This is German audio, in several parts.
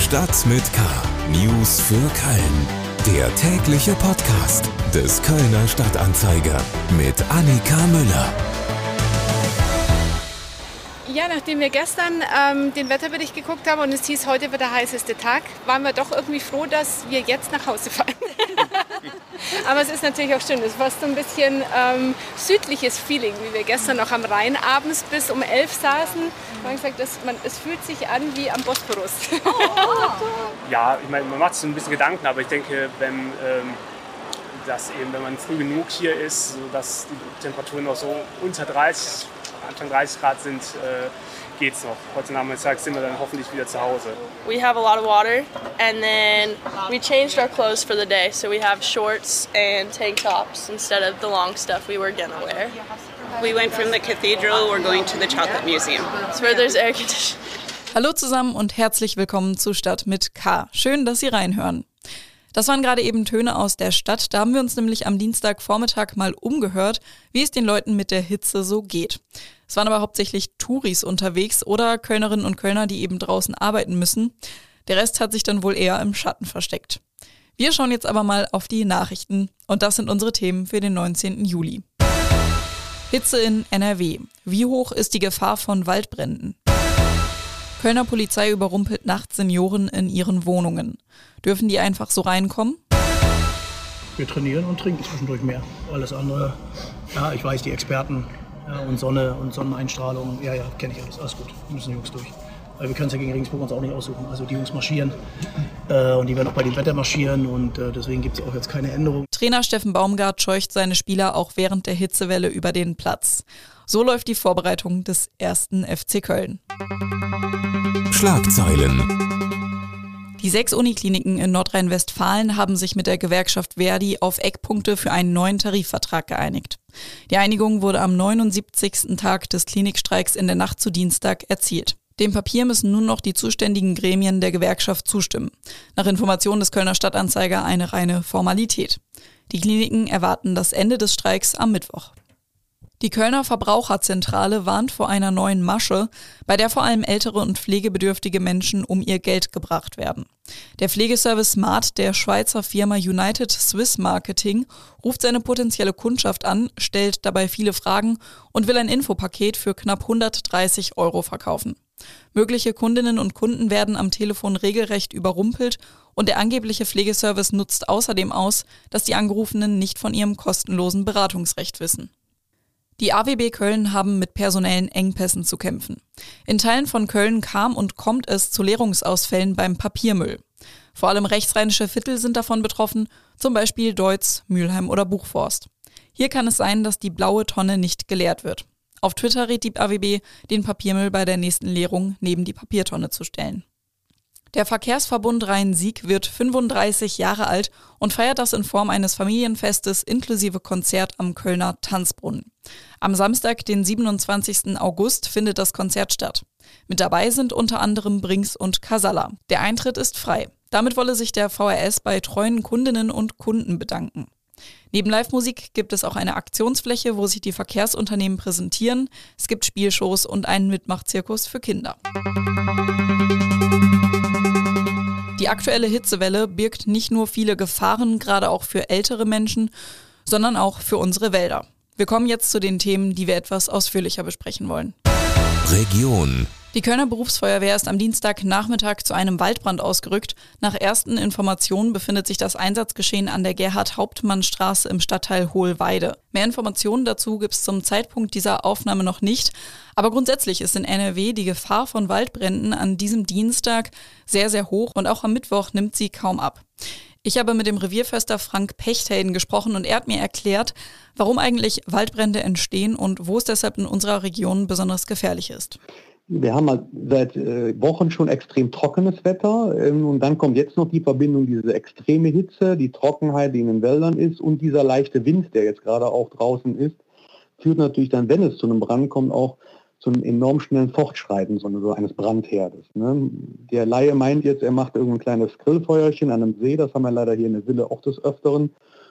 Stadt mit K. News für Köln. Der tägliche Podcast des Kölner Stadtanzeiger mit Annika Müller. Ja, nachdem wir gestern den Wetterbericht geguckt haben und es hieß, heute wird der heißeste Tag, waren wir doch irgendwie froh, dass wir jetzt nach Hause fahren. Aber es ist natürlich auch schön, es ist fast so ein bisschen südliches Feeling, wie wir gestern noch am Rhein abends bis um 11 saßen. Wir haben gesagt, es fühlt sich an wie am Bosporus. Ja, ich meine, man macht sich so ein bisschen Gedanken, aber ich denke, wenn man früh genug hier ist, sodass die Temperaturen noch so unter 30, Anfang 30 Grad sind, geht's noch. Heute Nachmittag sind wir dann hoffentlich wieder zu Hause. We have a lot of water and then we changed our clothes for the day. So we have shorts and tank tops instead of the long stuff we were gonna wear. We went from the cathedral, we're going to the chocolate museum. It's where there's air conditioning. Hallo zusammen und herzlich willkommen zu Stadt mit K. Schön, dass Sie reinhören. Das waren gerade eben Töne aus der Stadt. Da haben wir uns nämlich am Dienstagvormittag mal umgehört, wie es den Leuten mit der Hitze so geht. Es waren aber hauptsächlich Touris unterwegs oder Kölnerinnen und Kölner, die eben draußen arbeiten müssen. Der Rest hat sich dann wohl eher im Schatten versteckt. Wir schauen jetzt aber mal auf die Nachrichten und das sind unsere Themen für den 19. Juli. Hitze in NRW. Wie hoch ist die Gefahr von Waldbränden? Kölner Polizei überrumpelt nachts Senioren in ihren Wohnungen. Dürfen die einfach so reinkommen? Wir trainieren und trinken zwischendurch mehr. Alles andere, ja, ich weiß, die Experten und Sonne und Sonneneinstrahlung, ja, kenne ich alles. Alles gut, müssen die Jungs durch. Weil wir können es ja gegen Regensburg uns auch nicht aussuchen. Also die Jungs marschieren und die werden auch bei dem Wetter marschieren und deswegen gibt es auch jetzt keine Änderung. Trainer Steffen Baumgart scheucht seine Spieler auch während der Hitzewelle über den Platz. So läuft die Vorbereitung des 1. FC Köln. Schlagzeilen. Die 6 Unikliniken in Nordrhein-Westfalen haben sich mit der Gewerkschaft ver.di auf Eckpunkte für einen neuen Tarifvertrag geeinigt. Die Einigung wurde am 79. Tag des Klinikstreiks in der Nacht zu Dienstag erzielt. Dem Papier müssen nun noch die zuständigen Gremien der Gewerkschaft zustimmen. Nach Informationen des Kölner Stadtanzeiger eine reine Formalität. Die Kliniken erwarten das Ende des Streiks am Mittwoch. Die Kölner Verbraucherzentrale warnt vor einer neuen Masche, bei der vor allem ältere und pflegebedürftige Menschen um ihr Geld gebracht werden. Der Pflegeservice Smart der Schweizer Firma United Swiss Marketing ruft seine potenzielle Kundschaft an, stellt dabei viele Fragen und will ein Infopaket für knapp 130 € verkaufen. Mögliche Kundinnen und Kunden werden am Telefon regelrecht überrumpelt und der angebliche Pflegeservice nutzt außerdem aus, dass die Angerufenen nicht von ihrem kostenlosen Beratungsrecht wissen. Die AWB Köln haben mit personellen Engpässen zu kämpfen. In Teilen von Köln kam und kommt es zu Leerungsausfällen beim Papiermüll. Vor allem rechtsrheinische Viertel sind davon betroffen, zum Beispiel Deutz, Mülheim oder Buchforst. Hier kann es sein, dass die blaue Tonne nicht geleert wird. Auf Twitter rät die AWB, den Papiermüll bei der nächsten Leerung neben die Papiertonne zu stellen. Der Verkehrsverbund Rhein-Sieg wird 35 Jahre alt und feiert das in Form eines Familienfestes inklusive Konzert am Kölner Tanzbrunnen. Am Samstag, den 27. August, findet das Konzert statt. Mit dabei sind unter anderem Brings und Casalla. Der Eintritt ist frei. Damit wolle sich der VRS bei treuen Kundinnen und Kunden bedanken. Neben Live-Musik gibt es auch eine Aktionsfläche, wo sich die Verkehrsunternehmen präsentieren. Es gibt Spielshows und einen Mitmachzirkus für Kinder. Die aktuelle Hitzewelle birgt nicht nur viele Gefahren, gerade auch für ältere Menschen, sondern auch für unsere Wälder. Wir kommen jetzt zu den Themen, die wir etwas ausführlicher besprechen wollen. Region. Die Kölner Berufsfeuerwehr ist am Dienstagnachmittag zu einem Waldbrand ausgerückt. Nach ersten Informationen befindet sich das Einsatzgeschehen an der Gerhard-Hauptmann-Straße im Stadtteil Hohlweide. Mehr Informationen dazu gibt es zum Zeitpunkt dieser Aufnahme noch nicht. Aber grundsätzlich ist in NRW die Gefahr von Waldbränden an diesem Dienstag sehr, sehr hoch und auch am Mittwoch nimmt sie kaum ab. Ich habe mit dem Revierförster Frank Pechthelden gesprochen und er hat mir erklärt, warum eigentlich Waldbrände entstehen und wo es deshalb in unserer Region besonders gefährlich ist. Wir haben halt seit Wochen schon extrem trockenes Wetter und dann kommt jetzt noch die Verbindung, diese extreme Hitze, die Trockenheit, die in den Wäldern ist und dieser leichte Wind, der jetzt gerade auch draußen ist, führt natürlich dann, wenn es zu einem Brand kommt, auch zu einem enorm schnellen Fortschreiten so eines Brandherdes. Ne? Der Laie meint jetzt, er macht irgendein kleines Grillfeuerchen an einem See, das haben wir leider hier in der Ville auch des Öfteren.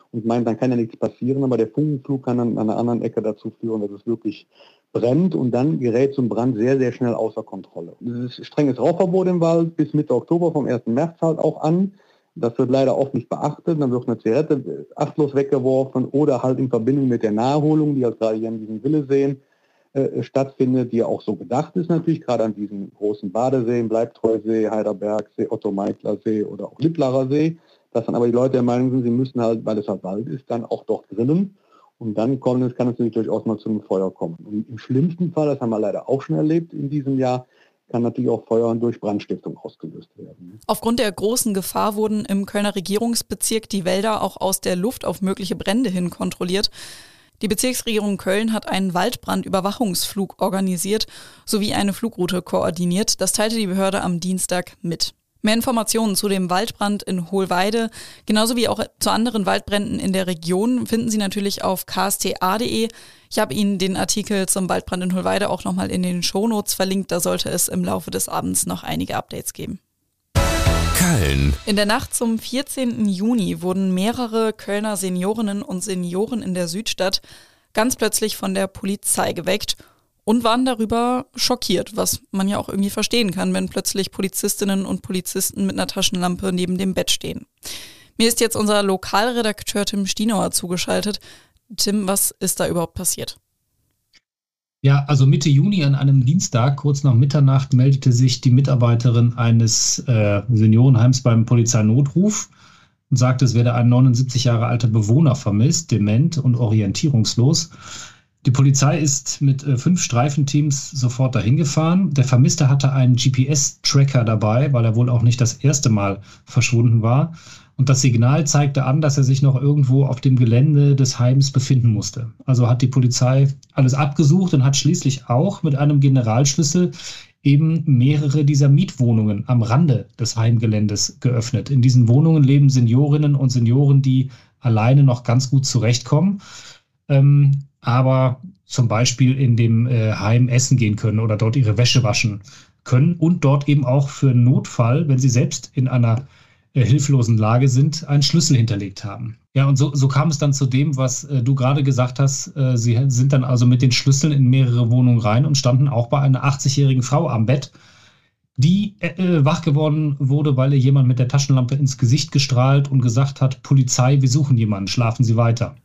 und meint, dann kann ja nichts passieren, aber der Funkenflug kann dann an einer anderen Ecke dazu führen, dass es wirklich brennt und dann gerät zum Brand sehr, sehr schnell außer Kontrolle. Es ist strenges Rauchverbot im Wald bis Mitte Oktober, vom 1. März halt auch an. Das wird leider oft nicht beachtet. Dann wird eine Zigarette achtlos weggeworfen oder halt in Verbindung mit der Naherholung, die halt gerade hier an diesem Willeseen stattfindet, die auch so gedacht ist natürlich, gerade an diesen großen Badeseen, Bleibtreusee, Heiderbergsee, Otto-Meikler-See oder auch Littlarer See, dass dann aber die Leute der Meinung sind, sie müssen halt, weil es halt Wald ist, dann auch dort grillen. Und dann kann es natürlich durchaus mal zu einem Feuer kommen. Und im schlimmsten Fall, das haben wir leider auch schon erlebt in diesem Jahr, kann natürlich auch Feuer durch Brandstiftung ausgelöst werden. Aufgrund der großen Gefahr wurden im Kölner Regierungsbezirk die Wälder auch aus der Luft auf mögliche Brände hin kontrolliert. Die Bezirksregierung Köln hat einen Waldbrandüberwachungsflug organisiert sowie eine Flugroute koordiniert. Das teilte die Behörde am Dienstag mit. Mehr Informationen zu dem Waldbrand in Hohlweide, genauso wie auch zu anderen Waldbränden in der Region, finden Sie natürlich auf ksta.de. Ich habe Ihnen den Artikel zum Waldbrand in Hohlweide auch nochmal in den Shownotes verlinkt. Da sollte es im Laufe des Abends noch einige Updates geben. Köln. In der Nacht zum 14. Juni wurden mehrere Kölner Seniorinnen und Senioren in der Südstadt ganz plötzlich von der Polizei geweckt und waren darüber schockiert, was man ja auch irgendwie verstehen kann, wenn plötzlich Polizistinnen und Polizisten mit einer Taschenlampe neben dem Bett stehen. Mir ist jetzt unser Lokalredakteur Tim Stienauer zugeschaltet. Tim, was ist da überhaupt passiert? Ja, also Mitte Juni an einem Dienstag, kurz nach Mitternacht, meldete sich die Mitarbeiterin eines Seniorenheims beim Polizeinotruf und sagte, es werde ein 79 Jahre alter Bewohner vermisst, dement und orientierungslos. Die Polizei ist mit 5 Streifenteams sofort dahin gefahren. Der Vermisste hatte einen GPS-Tracker dabei, weil er wohl auch nicht das erste Mal verschwunden war. Und das Signal zeigte an, dass er sich noch irgendwo auf dem Gelände des Heims befinden musste. Also hat die Polizei alles abgesucht und hat schließlich auch mit einem Generalschlüssel eben mehrere dieser Mietwohnungen am Rande des Heimgeländes geöffnet. In diesen Wohnungen leben Seniorinnen und Senioren, die alleine noch ganz gut zurechtkommen, aber zum Beispiel in dem Heim essen gehen können oder dort ihre Wäsche waschen können und dort eben auch für einen Notfall, wenn sie selbst in einer hilflosen Lage sind, einen Schlüssel hinterlegt haben. Ja, und so kam es dann zu dem, was du gerade gesagt hast. Sie sind dann also mit den Schlüsseln in mehrere Wohnungen rein und standen auch bei einer 80-jährigen Frau am Bett, die wach geworden wurde, weil ihr jemand mit der Taschenlampe ins Gesicht gestrahlt und gesagt hat, Polizei, wir suchen jemanden, schlafen Sie weiter.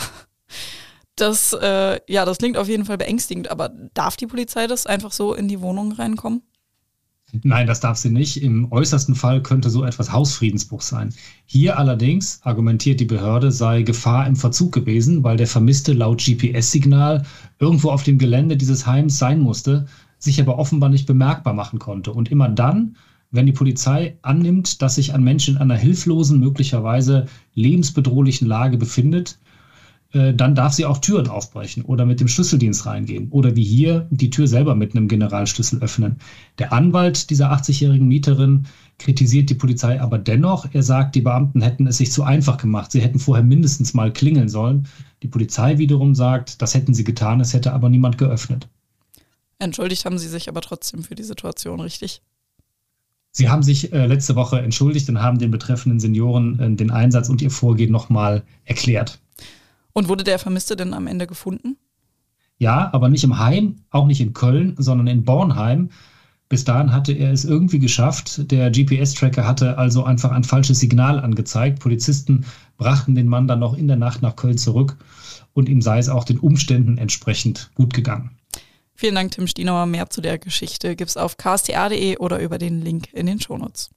Das klingt auf jeden Fall beängstigend, aber darf die Polizei das einfach so in die Wohnung reinkommen? Nein, das darf sie nicht. Im äußersten Fall könnte so etwas Hausfriedensbruch sein. Hier allerdings, argumentiert die Behörde, sei Gefahr im Verzug gewesen, weil der Vermisste laut GPS-Signal irgendwo auf dem Gelände dieses Heims sein musste, sich aber offenbar nicht bemerkbar machen konnte. Und immer dann, wenn die Polizei annimmt, dass sich ein Mensch in einer hilflosen, möglicherweise lebensbedrohlichen Lage befindet, dann darf sie auch Türen aufbrechen oder mit dem Schlüsseldienst reingehen oder wie hier die Tür selber mit einem Generalschlüssel öffnen. Der Anwalt dieser 80-jährigen Mieterin kritisiert die Polizei aber dennoch. Er sagt, die Beamten hätten es sich zu einfach gemacht. Sie hätten vorher mindestens mal klingeln sollen. Die Polizei wiederum sagt, das hätten sie getan, es hätte aber niemand geöffnet. Entschuldigt haben sie sich aber trotzdem für die Situation, richtig? Sie haben sich letzte Woche entschuldigt und haben den betreffenden Senioren den Einsatz und ihr Vorgehen nochmal erklärt. Und wurde der Vermisste denn am Ende gefunden? Ja, aber nicht im Heim, auch nicht in Köln, sondern in Bornheim. Bis dahin hatte er es irgendwie geschafft. Der GPS-Tracker hatte also einfach ein falsches Signal angezeigt. Polizisten brachten den Mann dann noch in der Nacht nach Köln zurück und ihm sei es auch den Umständen entsprechend gut gegangen. Vielen Dank, Tim Stienauer. Mehr zu der Geschichte gibt's auf ksta.de oder über den Link in den Shownotes.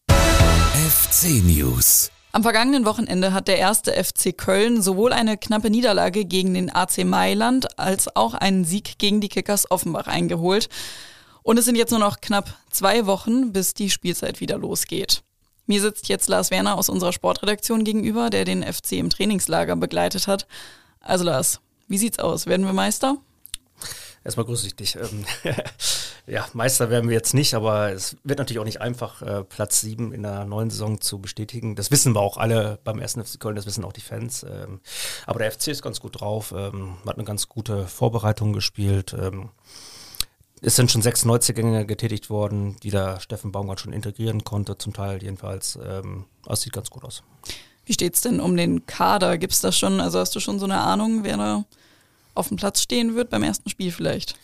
FC News. Am vergangenen Wochenende hat der erste FC Köln sowohl eine knappe Niederlage gegen den AC Mailand als auch einen Sieg gegen die Kickers Offenbach eingeholt. Und es sind jetzt nur noch knapp 2 Wochen, bis die Spielzeit wieder losgeht. Mir sitzt jetzt Lars Werner aus unserer Sportredaktion gegenüber, der den FC im Trainingslager begleitet hat. Also Lars, wie sieht's aus? Werden wir Meister? Erstmal grüße ich dich. Ja, Meister werden wir jetzt nicht, aber es wird natürlich auch nicht einfach, Platz 7 in der neuen Saison zu bestätigen. Das wissen wir auch alle beim 1. FC Köln, das wissen auch die Fans. Aber der FC ist ganz gut drauf, hat eine ganz gute Vorbereitung gespielt. Es sind schon 6 Neuzugänge getätigt worden, die der Steffen Baumgart schon integrieren konnte, zum Teil jedenfalls. Das sieht ganz gut aus. Wie steht's denn um den Kader? Gibt's das schon, also hast du schon so eine Ahnung, wer da auf dem Platz stehen wird beim ersten Spiel vielleicht?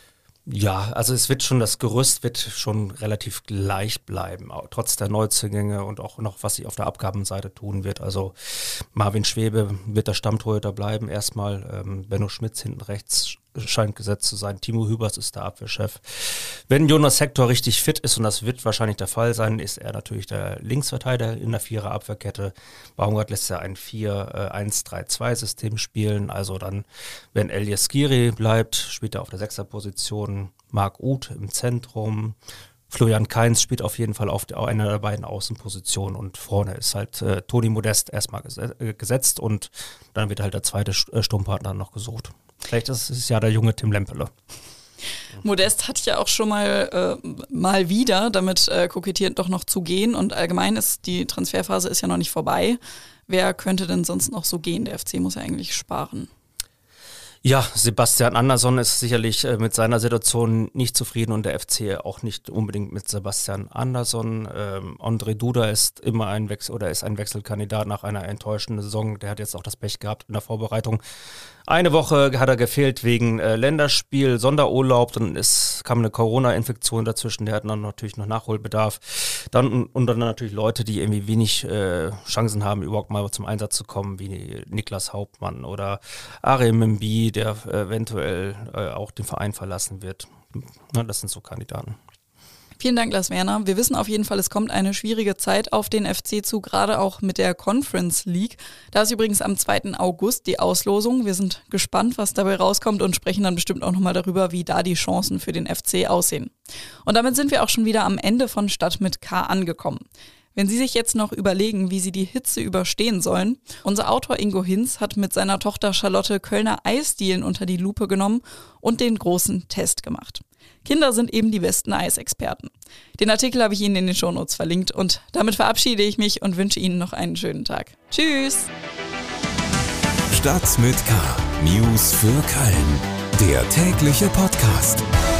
Ja, also das Gerüst wird schon relativ gleich bleiben, trotz der Neuzugänge und auch noch, was sie auf der Abgabenseite tun wird. Also Marvin Schwebe wird der Stammtorhüter bleiben erstmal, Benno Schmitz hinten rechts scheint gesetzt zu sein, Timo Hübers ist der Abwehrchef. Wenn Jonas Hector richtig fit ist, und das wird wahrscheinlich der Fall sein, ist er natürlich der Linksverteidiger in der Vierer-Abwehrkette. Baumgart lässt ja ein 4-1-3-2-System spielen, also dann, wenn Elias Giri bleibt, spielt er auf der 6er-Position, Marc Uth im Zentrum, Florian Kainz spielt auf jeden Fall auf einer der beiden Außenpositionen und vorne ist halt Toni Modest erstmal gesetzt und dann wird halt der zweite Sturmpartner noch gesucht. Vielleicht ist es ja der junge Tim Lempele. Modest hat ja auch schon mal wieder damit kokettiert, doch noch zu gehen. Und allgemein ist die Transferphase ist ja noch nicht vorbei. Wer könnte denn sonst noch so gehen? Der FC muss ja eigentlich sparen. Ja, Sebastian Andersson ist sicherlich mit seiner Situation nicht zufrieden und der FC auch nicht unbedingt mit Sebastian Andersson. André Duda ist immer ein Wechselkandidat nach einer enttäuschenden Saison. Der hat jetzt auch das Pech gehabt in der Vorbereitung. Eine Woche hat er gefehlt wegen Länderspiel, Sonderurlaub, dann kam eine Corona-Infektion dazwischen, der hat dann natürlich noch Nachholbedarf. Dann natürlich Leute, die irgendwie wenig Chancen haben, überhaupt mal zum Einsatz zu kommen, wie Niklas Hauptmann oder Arem Mbi, der eventuell auch den Verein verlassen wird. Das sind so Kandidaten. Vielen Dank, Lars Werner. Wir wissen auf jeden Fall, es kommt eine schwierige Zeit auf den FC zu, gerade auch mit der Conference League. Da ist übrigens am 2. August die Auslosung. Wir sind gespannt, was dabei rauskommt und sprechen dann bestimmt auch nochmal darüber, wie da die Chancen für den FC aussehen. Und damit sind wir auch schon wieder am Ende von Stadt mit K angekommen. Wenn Sie sich jetzt noch überlegen, wie Sie die Hitze überstehen sollen, unser Autor Ingo Hinz hat mit seiner Tochter Charlotte Kölner Eisdielen unter die Lupe genommen und den großen Test gemacht. Kinder sind eben die besten Eisexperten. Den Artikel habe ich Ihnen in den Shownotes verlinkt und damit verabschiede ich mich und wünsche Ihnen noch einen schönen Tag. Tschüss! Stadt mit K. News für Köln. Der tägliche Podcast.